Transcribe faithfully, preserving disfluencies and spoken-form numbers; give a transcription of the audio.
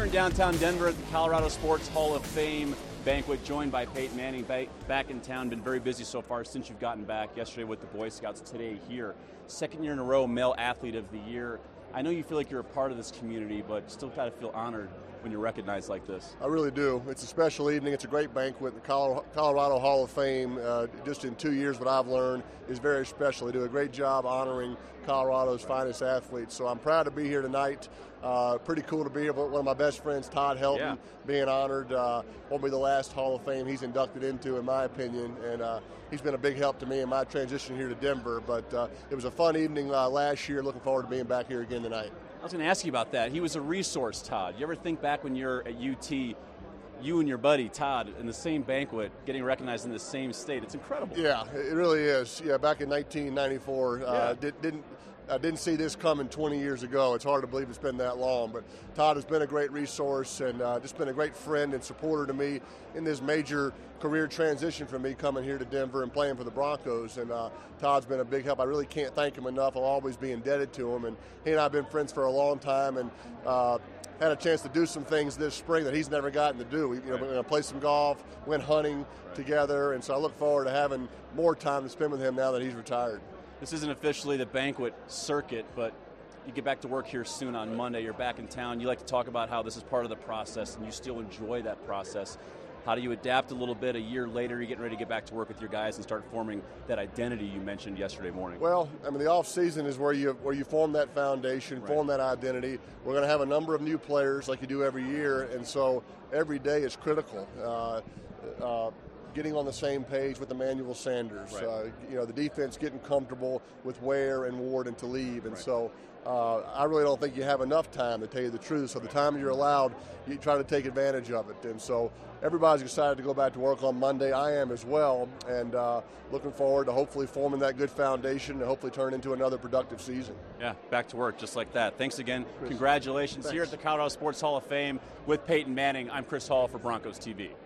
Here in downtown Denver at the Colorado Sports Hall of Fame banquet, joined by Peyton Manning, back in town. Been very busy so far since you've gotten back. Yesterday with the Boy Scouts, today here. Second year in a row, Male Athlete of the Year. I know you feel like you're a part of this community, but still kind of feel honored when you're recognized like this. I really do. It's a special evening. It's a great banquet. The Colorado Hall of Fame, uh, just in two years, what I've learned is very special. They do a great job honoring Colorado's finest athletes. So I'm proud to be here tonight. Uh, pretty cool to be here. One of my best friends, Todd Helton, yeah. being honored. Uh, won't be the last Hall of Fame he's inducted into, in my opinion. And uh, he's been a big help to me in my transition here to Denver. But uh, it was a fun evening uh, last year. Looking forward to being back here again tonight. I was going to ask you about that. He was a resource, Todd. You ever think back when you're at U T, you and your buddy, Todd, in the same banquet, getting recognized in the same state? It's incredible. Yeah, it really is. Yeah, back in nineteen ninety-four, yeah. uh, did, didn't I didn't see this coming twenty years ago. It's hard to believe it's been that long. But Todd has been a great resource and uh, just been a great friend and supporter to me in this major career transition for me coming here to Denver and playing for the Broncos. And uh, Todd's been a big help. I really can't thank him enough. I'll always be indebted to him. And he and I have been friends for a long time and uh, had a chance to do some things this spring that he's never gotten to do. We, you know, right. We're going to play some golf, went hunting right. together. And so I look forward to having more time to spend with him now that he's retired. This isn't officially the banquet circuit, but you get back to work here soon on Monday. You're back in town. You like to talk about how this is part of the process, and you still enjoy that process. How do you adapt a little bit a year later? You're getting ready to get back to work with your guys and start forming that identity you mentioned yesterday morning. Well, I mean, the off season is where you where you form that foundation, right. form that identity. We're going to have a number of new players like you do every year, and so every day is critical. Uh, uh, getting on the same page with Emmanuel Sanders, right. uh, you know, the defense getting comfortable with Ware and Ward and Talib, and right. so uh, I really don't think you have enough time, to tell you the truth. So the time you're allowed, you try to take advantage of it, and so everybody's excited to go back to work on Monday. I am as well, and uh, looking forward to hopefully forming that good foundation and hopefully turn into another productive season. Yeah, back to work just like that. Thanks again. Chris. Congratulations. Thanks. Here at the Colorado Sports Hall of Fame with Peyton Manning. I'm Chris Hall for Broncos T V.